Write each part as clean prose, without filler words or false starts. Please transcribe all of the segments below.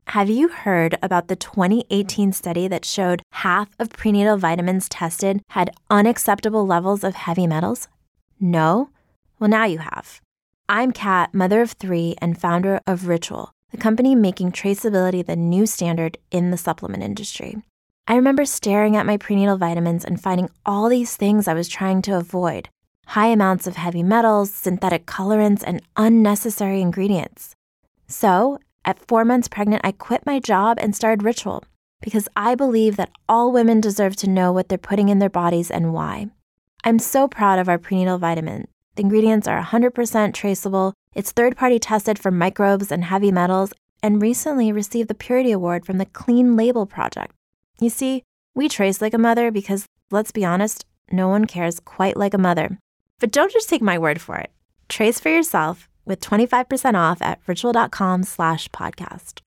Have you heard about the 2018 study that showed half of prenatal vitamins tested had unacceptable levels of heavy metals? No? Well, now you have. I'm Kat, mother of 3 and founder of Ritual, the company making traceability the new standard in the supplement industry. I remember staring at my prenatal vitamins and finding all these things I was trying to avoid. High amounts of heavy metals, synthetic colorants, and unnecessary ingredients. So, at 4 months pregnant, I quit my job and started Ritual because I believe that all women deserve to know what they're putting in their bodies and why. I'm so proud of our prenatal vitamin. The ingredients are 100% traceable, it's third-party tested for microbes and heavy metals, and recently received the Purity Award from the Clean Label Project. You see, we trace like a mother because, let's be honest, no one cares quite like a mother. But don't just take my word for it. Trace for yourself with 25% off at ritual.com/podcast.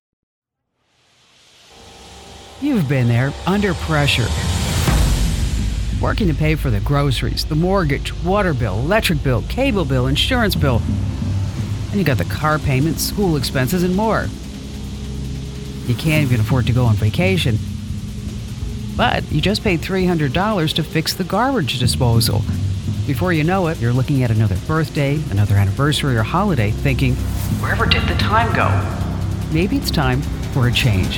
You've been there, under pressure. Working to pay for the groceries, the mortgage, water bill, electric bill, cable bill, insurance bill. And you got the car payment, school expenses, and more. You can't even afford to go on vacation. But you just paid $300 to fix the garbage disposal. Before you know it, you're looking at another birthday, another anniversary or holiday, thinking, wherever did the time go? Maybe it's time for a change.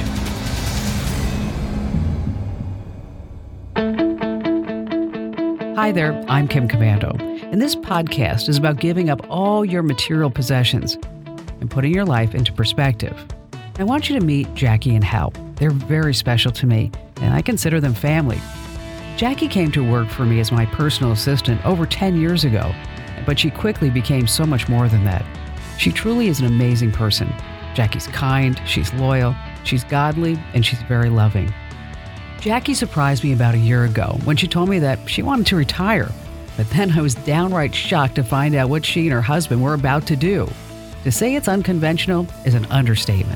Hi there, I'm Kim Komando, and this podcast is about giving up all your material possessions and putting your life into perspective. I want you to meet Jackie and Hal. They're very special to me, and I consider them family. Jackie came to work for me as my personal assistant over 10 years ago, but she quickly became so much more than that. She truly is an amazing person. Jackie's kind, she's loyal, she's godly, and she's very loving. Jackie surprised me about a year ago when she told me that she wanted to retire, but then I was downright shocked to find out what she and her husband were about to do. To say it's unconventional is an understatement.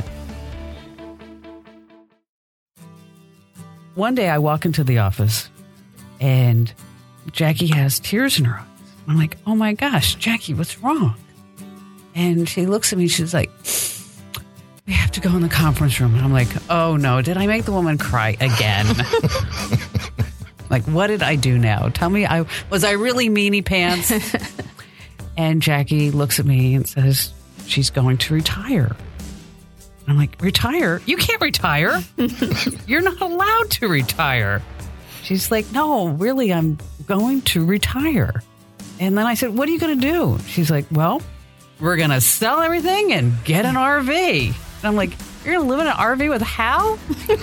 One day I walk into the office and Jackie has tears in her eyes. I'm like, oh my gosh, Jackie, what's wrong? And she looks at me, she's like, we have to go in the conference room. And I'm like, oh no, did I make the woman cry again? Like, what did I do now? Tell me, was I really meanie pants? And Jackie looks at me and says, she's going to retire. And I'm like, retire? You can't retire. You're not allowed to retire. She's like, no, really, I'm going to retire. And then I said, what are you going to do? She's like, well, we're going to sell everything and get an RV. And I'm like, you're going to live in an RV with Hal?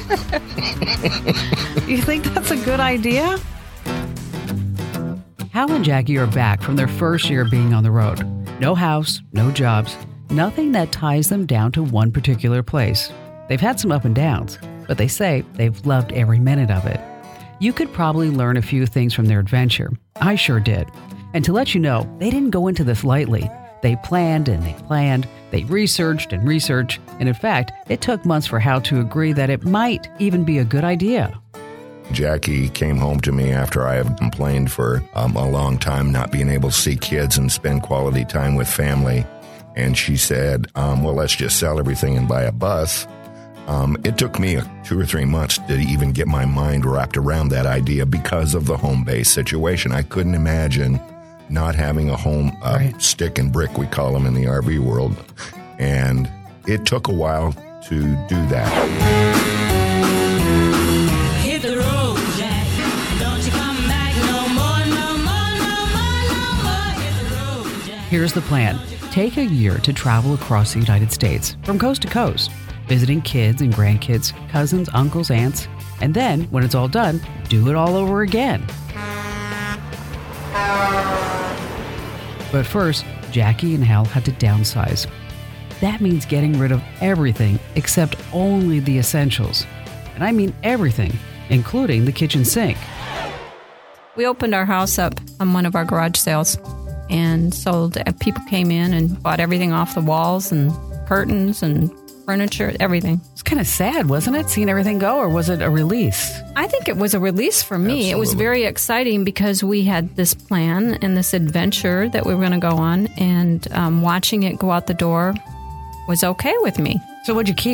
You think that's a good idea? Hal and Jackie are back from their first year being on the road. No house, no jobs, nothing that ties them down to one particular place. They've had some up and downs, but they say they've loved every minute of it. You could probably learn a few things from their adventure. I sure did. And to let you know, they didn't go into this lightly. They planned and they planned. They researched and researched. And in fact, it took months for Hal to agree that it might even be a good idea. Jackie came home to me after I had complained for a long time not being able to see kids and spend quality time with family. And she said, well, let's just sell everything and buy a bus. It took me 2 or 3 months to even get my mind wrapped around that idea because of the home-based situation. I couldn't imagine not having a home, right. Stick and brick, we call them in the RV world. And it took a while to do that. Hit the road, Jack. Don't you come back no more, no more, no more, no more. Hit the road, Jack. Here's the plan. Take a year to travel across the United States, from coast to coast, visiting kids and grandkids, cousins, uncles, aunts, and then, when it's all done, do it all over again. But first, Jackie and Hal had to downsize. That means getting rid of everything except only the essentials. And I mean everything, including the kitchen sink. We opened our house up on one of our garage sales and sold. People came in and bought everything off the walls and curtains and furniture, everything. It's kind of sad, wasn't it, seeing everything go, or was it a release? I think it was a release for me. Absolutely. It was very exciting because we had this plan and this adventure that we were going to go on, and watching it go out the door was okay with me. So what'd you keep?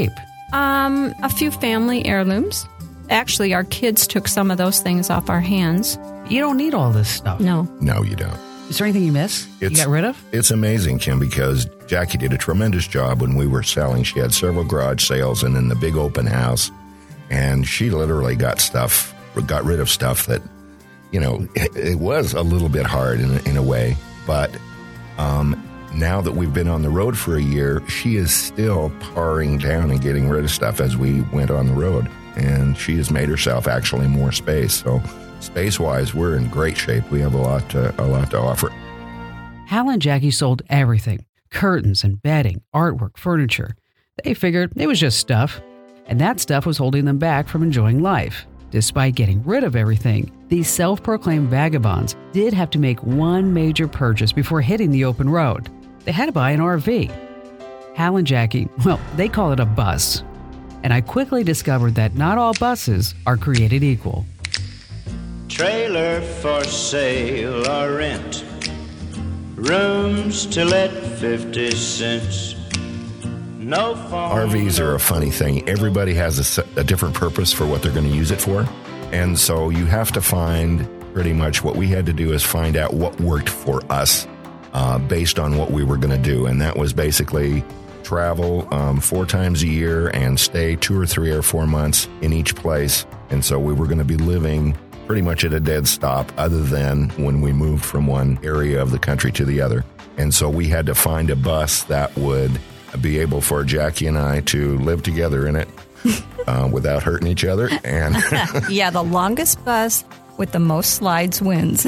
A few family heirlooms. Actually, our kids took some of those things off our hands. You don't need all this stuff. No. No, you don't. Is there anything you miss? You got rid of? It's amazing, Kim, because Jackie did a tremendous job when we were selling. She had several garage sales and then the big open house, and she literally got rid of stuff that, it was a little bit hard in a way, but now that we've been on the road for a year, she is still paring down and getting rid of stuff as we went on the road, and she has made herself actually more space. So space-wise, we're in great shape. We have a lot to offer. Hal and Jackie sold everything, curtains and bedding, artwork, furniture. They figured it was just stuff, and that stuff was holding them back from enjoying life. Despite getting rid of everything, these self-proclaimed vagabonds did have to make one major purchase before hitting the open road. They had to buy an RV. Hal and Jackie, they call it a bus. And I quickly discovered that not all buses are created equal. Trailer for sale or rent, rooms to let 50 cents. No phone. RVs are a funny thing. Everybody has a different purpose for what they're going to use it for. And so you have to find pretty much what we had to do is find out what worked for us based on what we were going to do. And that was basically travel 4 times a year and stay 2 or 3 or 4 months in each place. And so we were going to be living pretty much at a dead stop other than when we moved from one area of the country to the other. And so we had to find a bus that would be able for Jackie and I to live together in it without hurting each other. And Yeah, the longest bus with the most slides wins.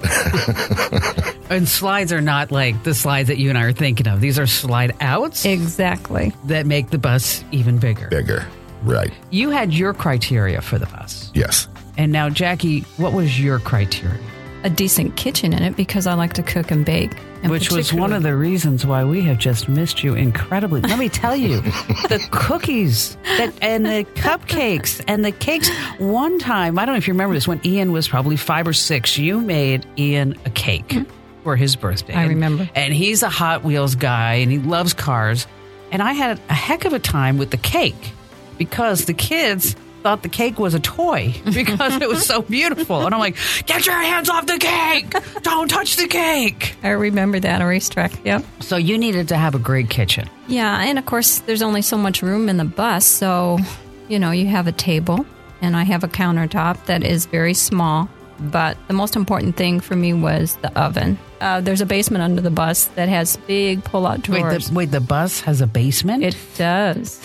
And slides are not like the slides that you and I are thinking of. These are slide outs Exactly. that make the bus even bigger. bigger. Right. You had your criteria for the bus. Yes. And now, Jackie, what was your criteria? A decent kitchen in it because I like to cook and bake. And Which was one of the reasons why we have just missed you incredibly. Let me tell you, the cookies and the cupcakes and the cakes. One time, I don't know if you remember this, when Ian was probably 5 or 6, you made Ian a cake for his birthday. I remember. And he's a Hot Wheels guy and he loves cars. And I had a heck of a time with the cake because the kids thought the cake was a toy because it was so beautiful. And I'm like, get your hands off the cake. Don't touch the cake. I remember that, a racetrack. Yep. So you needed to have a great kitchen. Yeah, and of course, there's only so much room in the bus. So, you have a table and I have a countertop that is very small. But the most important thing for me was the oven. There's a basement under the bus that has big pull-out drawers. Wait, the bus has a basement? It does.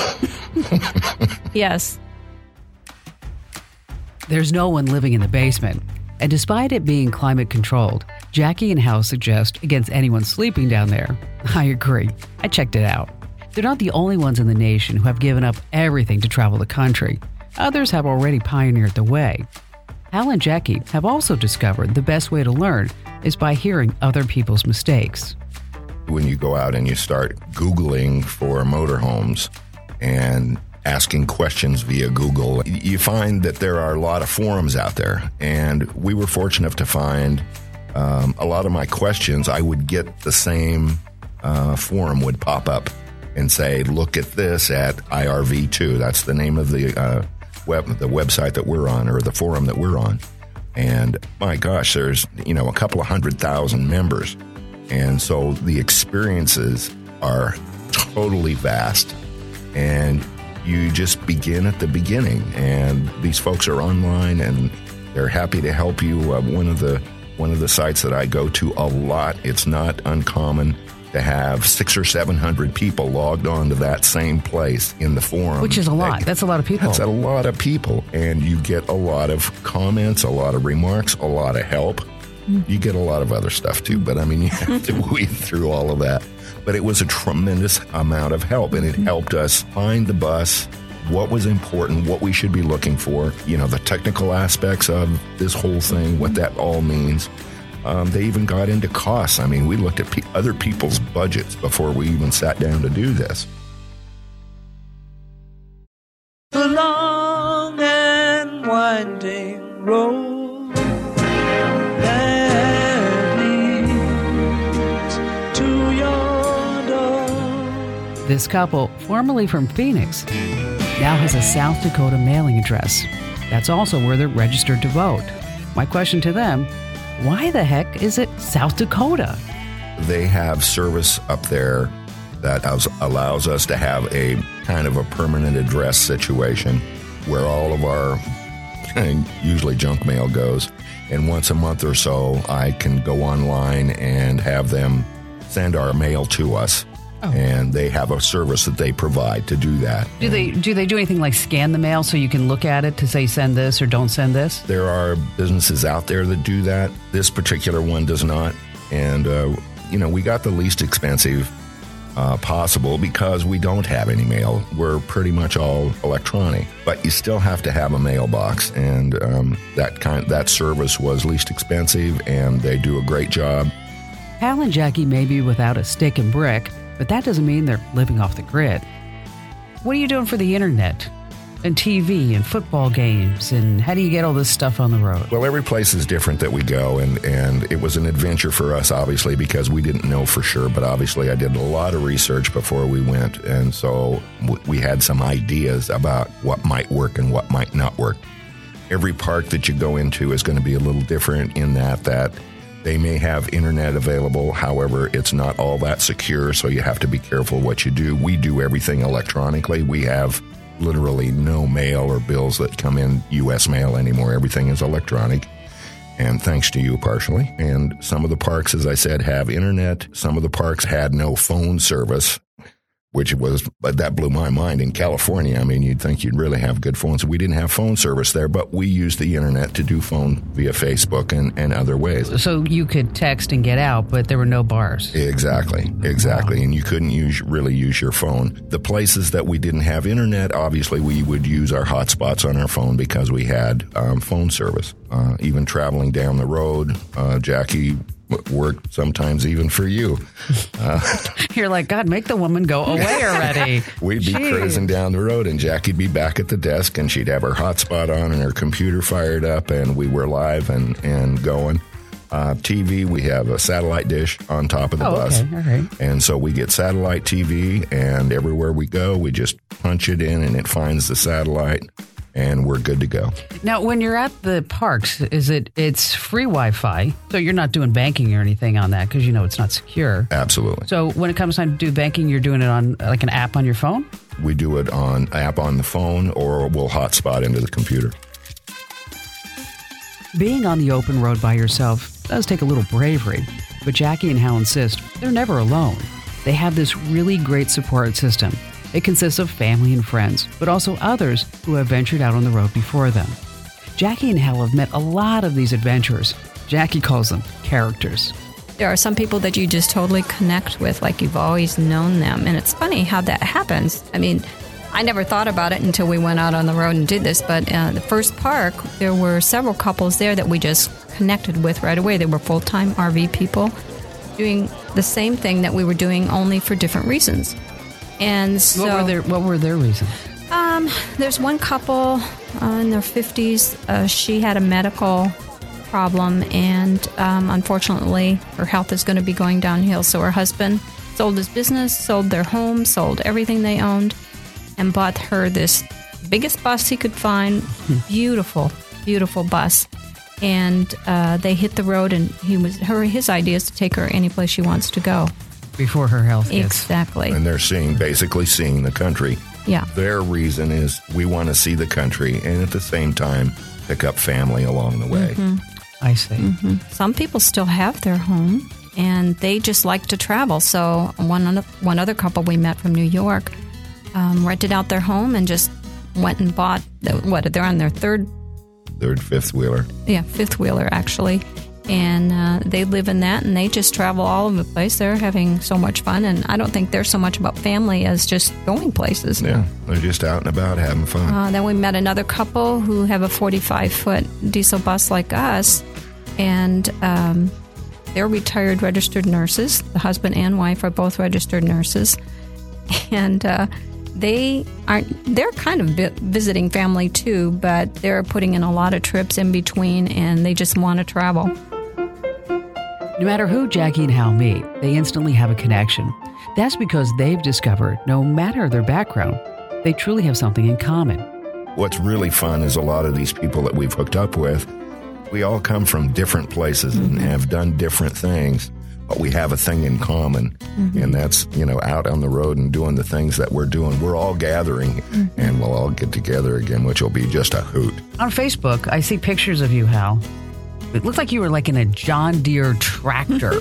Yes. There's no one living in the basement. And despite it being climate controlled, Jackie and Hal suggest against anyone sleeping down there. I agree. I checked it out. They're not the only ones in the nation who have given up everything to travel the country. Others have already pioneered the way. Hal and Jackie have also discovered the best way to learn is by hearing other people's mistakes. When you go out and you start Googling for motorhomes and asking questions via Google, you find that there are a lot of forums out there. And we were fortunate enough to find a lot of my questions, I would get the same forum would pop up and say, look at this at IRV2. That's the name of the website that we're on, or the forum that we're on. And my gosh, there's, a couple of 100,000 members. And so the experiences are totally vast. And you just begin at the beginning, and these folks are online and they're happy to help you. One of the sites that I go to a lot, it's not uncommon to have 600 or 700 people logged on to that same place in the forum. Which is a lot. That's a lot of people. That's a lot of people. And you get a lot of comments, a lot of remarks, a lot of help. You get a lot of other stuff too, but you have to weed through all of that. But it was a tremendous amount of help, and it helped us find the bus, what was important, what we should be looking for, the technical aspects of this whole thing, what that all means. They even got into costs. We looked at other people's budgets before we even sat down to do this. The long and winding road that leads to your door This couple, formerly from Phoenix, now has a South Dakota mailing address. That's also where they're registered to vote. My question to them, why the heck is it South Dakota? They have service up there that allows us to have a kind of a permanent address situation where all of our usually junk mail goes. And once a month or so, I can go online and have them send our mail to us. Oh. And they have a service that they provide to do that. Do they do anything like scan the mail so you can look at it to say send this or don't send this? There are businesses out there that do that. This particular one does not. And, we got the least expensive possible because we don't have any mail. We're pretty much all electronic, but you still have to have a mailbox, and that service was least expensive, and they do a great job. Hal and Jackie may be without a stick and brick, but that doesn't mean they're living off the grid. What are you doing for the internet and TV and football games, and how do you get all this stuff on the road? Well, every place is different that we go, and it was an adventure for us, obviously, because we didn't know for sure, but obviously I did a lot of research before we went, and so we had some ideas about what might work and what might not work. Every park that you go into is going to be a little different in that they may have internet available. However, it's not all that secure, so you have to be careful what you do. We do everything electronically. We have literally no mail or bills that come in U.S. mail anymore. Everything is electronic, and thanks to you partially. And some of the parks, as I said, have internet. Some of the parks had no phone service, but that blew my mind. In California, I mean, you'd think you'd really have good phones. We didn't have phone service there, but we used the internet to do phone via Facebook and other ways. So you could text and get out, but there were no bars. Exactly. Wow. And you couldn't really use your phone. The places that we didn't have internet, obviously we would use our hotspots on our phone because we had phone service. Even traveling down the road, Jackie worked sometimes even for you. You're like, God, make the woman go away already. We'd be cruising down the road, and Jackie'd be back at the desk, and she'd have her hotspot on and her computer fired up, and we were live and going. TV, we have a satellite dish on top of the bus. Okay. All right. And so we get satellite TV, and everywhere we go, we just punch it in, and it finds the satellite, and we're good to go. Now, when you're at the parks, it's free Wi-Fi, so you're not doing banking or anything on that because it's not secure. Absolutely. So when it comes time to do banking, you're doing it on like an app on your phone? We do it on app on the phone, or we'll hotspot into the computer. Being on the open road by yourself does take a little bravery, but Jackie and Hal insist they're never alone. They have this really great support system. It consists of family and friends, but also others who have ventured out on the road before them. Jackie and Hal have met a lot of these adventurers. Jackie calls them characters. There are some people that you just totally connect with, like you've always known them. And it's funny how that happens. I mean, I never thought about it until we went out on the road and did this. But the first park, there were several couples there that we just connected with right away. They were full-time RV people doing the same thing that we were doing, only for different reasons. And so, what were their reasons? There's one couple in their 50s. She had a medical problem, and unfortunately, her health is going to be going downhill. So her husband sold his business, sold their home, sold everything they owned, and bought her this biggest bus he could find. Beautiful, beautiful bus. And they hit the road, and his idea is to take her any place she wants to go. Before her health gets. Exactly. And they're basically seeing the country. Yeah. Their reason is we want to see the country and at the same time pick up family along the way. Mm-hmm. I see. Mm-hmm. Some people still have their home and they just like to travel. So one other couple we met from New York rented out their home and just went and bought, they're on their fifth wheeler. Yeah, fifth wheeler actually. And they live in that, and they just travel all over the place. They're having so much fun, and I don't think they're so much about family as just going places. Yeah, they're just out and about having fun. Then we met another couple who have a 45-foot diesel bus like us, and they're retired registered nurses. The husband and wife are both registered nurses, and they're kind of visiting family too, but they're putting in a lot of trips in between, and they just want to travel. No matter who Jackie and Hal meet, they instantly have a connection. That's because they've discovered no matter their background, they truly have something in common. What's really fun is a lot of these people that we've hooked up with, we all come from different places and have done different things, but we have a thing in common, and that's, out on the road and doing the things that we're doing. We're all gathering, and we'll all get together again, which will be just a hoot. On Facebook, I see pictures of you, Hal. It looked like you were like in a John Deere tractor.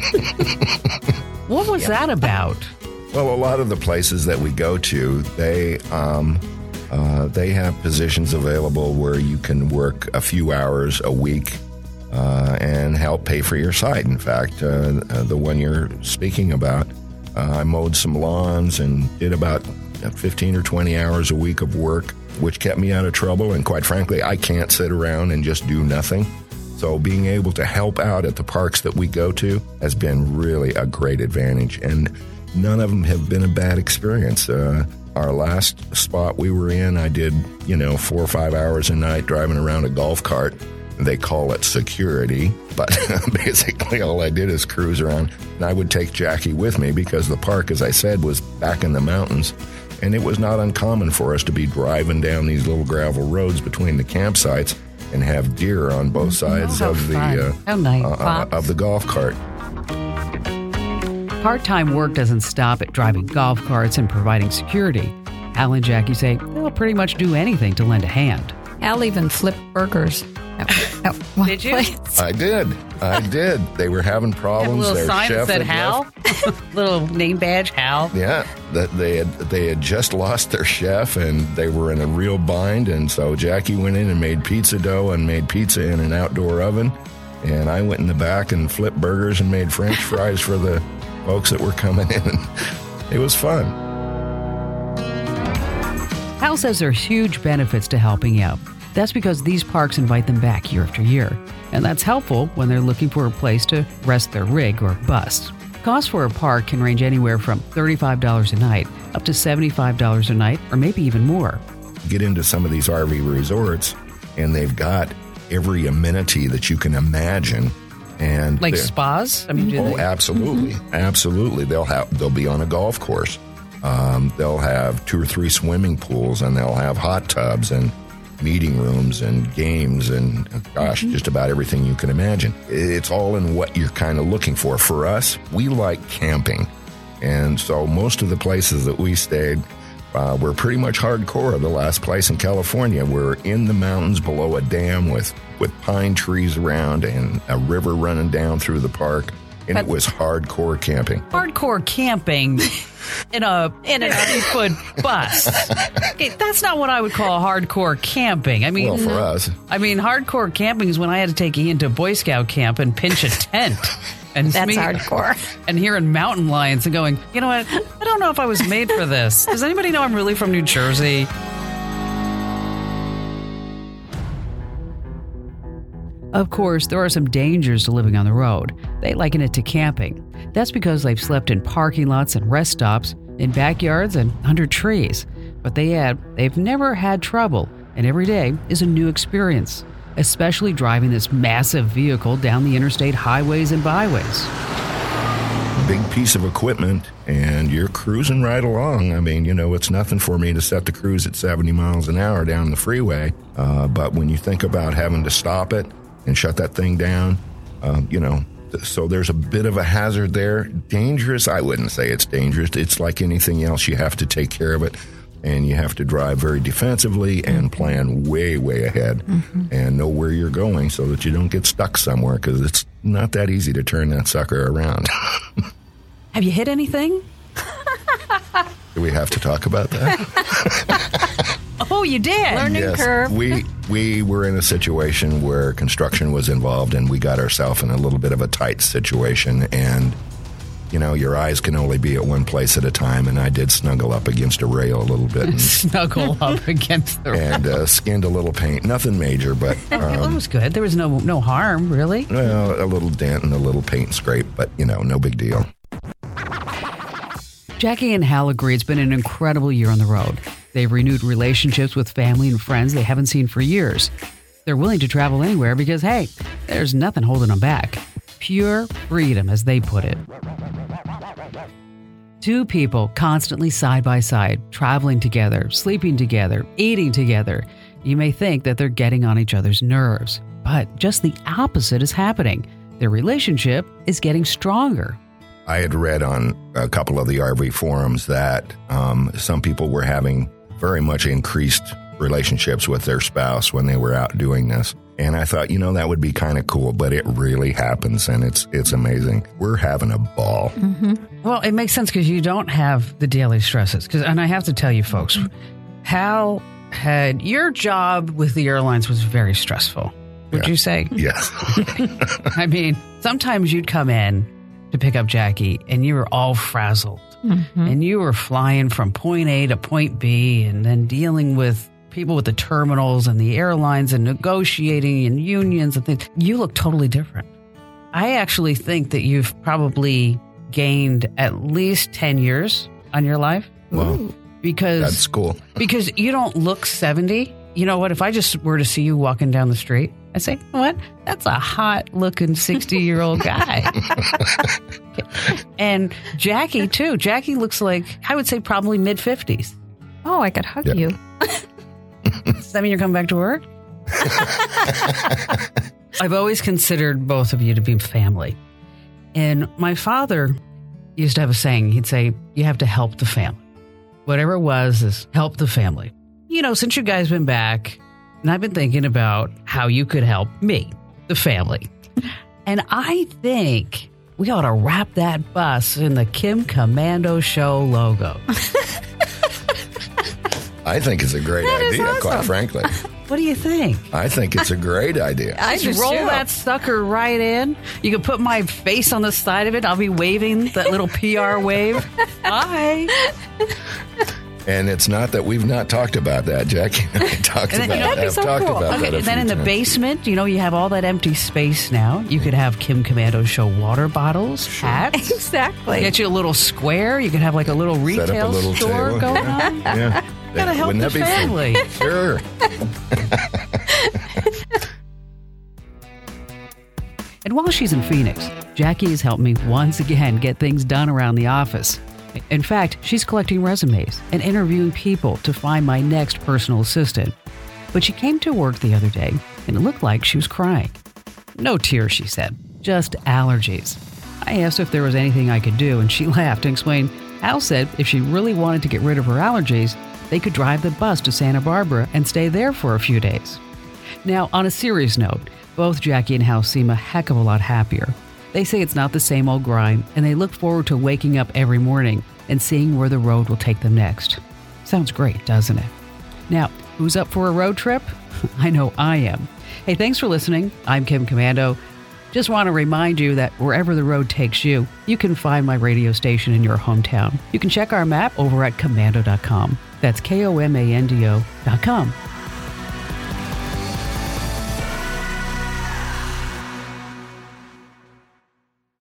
What was that about? Well, a lot of the places that we go to, they have positions available where you can work a few hours a week and help pay for your site. In fact, the one you're speaking about, I mowed some lawns and did about 15 or 20 hours a week of work, which kept me out of trouble. And quite frankly, I can't sit around and just do nothing. So being able to help out at the parks that we go to has been really a great advantage. And none of them have been a bad experience. Our last spot we were in, I did, 4 or 5 hours a night driving around a golf cart. They call it security, but basically all I did is cruise around. And I would take Jackie with me because the park, as I said, was back in the mountains. And it was not uncommon for us to be driving down these little gravel roads between the campsites and have deer on both sides of the golf cart. Part-time work doesn't stop at driving golf carts and providing security. Al and Jackie say they'll pretty much do anything to lend a hand. Al even flipped burgers. At one Did you? place. I did. They were having Have a problems. little Their sign that chef said had Hal. left. Little name badge, Hal. Yeah, that they had just lost their chef and they were in a real bind, and so Jackie went in and made pizza dough and made pizza in an outdoor oven, and I went in the back and flipped burgers and made French fries for the folks that were coming in. It was fun. Hal says there's huge benefits to helping out. That's because these parks invite them back year after year, and that's helpful when they're looking for a place to rest their rig or bust. Costs for a park can range anywhere from $35 a night up to $75 a night, or maybe even more. Get into some of these RV resorts, and they've got every amenity that you can imagine. And Like they're- spas? I mean, do Oh, they? absolutely, absolutely. They'll be on a golf course. They'll have 2 or 3 swimming pools, and they'll have hot tubs and meeting rooms and games and, just about everything you can imagine. It's all in what you're kind of looking for. For us, we like camping. And so most of the places that we stayed were pretty much hardcore. The last place in California, we're in the mountains below a dam with pine trees around and a river running down through the park. And it was hardcore camping. Hardcore camping in an 8-foot bus. Okay, that's not what I would call hardcore camping. I mean, Well, for us. hardcore camping is when I had to take Ian to Boy Scout camp and pinch a tent. And That's me- hardcore. And hearing mountain lions and going, you know what? I don't know if I was made for this. Does anybody know I'm really from New Jersey? Of course, there are some dangers to living on the road. They liken it to camping. That's because they've slept in parking lots and rest stops, in backyards and under trees. But they add they've never had trouble, and every day is a new experience, especially driving this massive vehicle down the interstate highways and byways. Big piece of equipment, and you're cruising right along. I mean, it's nothing for me to set the cruise at 70 miles an hour down the freeway. But when you think about having to stop it and shut that thing down, so there's a bit of a hazard there. Dangerous? I wouldn't say it's dangerous. It's like anything else. You have to take care of it, and you have to drive very defensively and plan way, way ahead and know where you're going so that you don't get stuck somewhere, because it's not that easy to turn that sucker around. Have you hit anything? Do we have to talk about that? Oh, you did? Learning curve. We were in a situation where construction was involved, and we got ourselves in a little bit of a tight situation. And, your eyes can only be at one place at a time. And I did snuggle up against a rail a little bit and, Snuggle up against the and skinned a little paint. Nothing major, but, It was good. There was no harm, really. well, a little dent and a little paint scrape, but, no big deal. Jackie and Hal agree it's been an incredible year on the road. They've renewed relationships with family and friends they haven't seen for years. They're willing to travel anywhere because, hey, there's nothing holding them back. Pure freedom, as they put it. Two people constantly side by side, traveling together, sleeping together, eating together. You may think that they're getting on each other's nerves, but just the opposite is happening. Their relationship is getting stronger. I had read on a couple of the RV forums that some people were having very much increased relationships with their spouse when they were out doing this. And I thought, that would be kind of cool, but it really happens, and it's amazing. We're having a ball. Well, it makes sense because you don't have the daily stresses. And I have to tell you, folks, Hal had your job with the airlines was very stressful. Would you say? Yes. I mean, sometimes you'd come in to pick up Jackie, and you were all frazzled, and you were flying from point A to point B, and then dealing with people with the terminals and the airlines and negotiating and unions and things. You look totally different. I actually think that you've probably gained at least 10 years on your life. Wow. Because that's cool. Because you don't look 70. You know what? If I just were to see you walking down the street, I'd say, what? That's a hot looking 60-year-old guy. And Jackie, too. Jackie looks like, I would say, probably mid-50s. Oh, I could hug you. Does that mean you're coming back to work? I've always considered both of you to be family. And my father used to have a saying. He'd say, you have to help the family. Whatever it was is help the family. Since you guys been back, and I've been thinking about how you could help me, the family. And I think we ought to wrap that bus in the Kim Komando Show logo. I think it's a great idea, quite frankly. What do you think? I think it's a great idea. I Just roll that sucker right in. You can put my face on the side of it. I'll be waving that little PR wave. Hi. And it's not that we've not talked about that. Jackie and I talked about that. I've talked about that a few then in the times. basement, you have all that empty space now. You could have Kim Komando Show water bottles, hats. Exactly. Get you a little square. You could have like a little Set up a retail little store table. going on. Yeah. Gotta help Wouldn't the that be fun? family. Sure. And while she's in Phoenix, Jackie has helped me once again get things done around the office. In fact, she's collecting resumes and interviewing people to find my next personal assistant. But she came to work the other day, and it looked like she was crying. No tears, she said, just allergies. I asked if there was anything I could do, and she laughed and explained Al said if she really wanted to get rid of her allergies, they could drive the bus to Santa Barbara and stay there for a few days. Now, on a serious note, both Jackie and Hal seem a heck of a lot happier. They say it's not the same old grind, and they look forward to waking up every morning and seeing where the road will take them next. Sounds great, doesn't it? Now, who's up for a road trip? I know I am. Hey, thanks for listening. I'm Kim Komando. Just want to remind you that wherever the road takes you, you can find my radio station in your hometown. You can check our map over at komando.com. That's KOMANDO.com.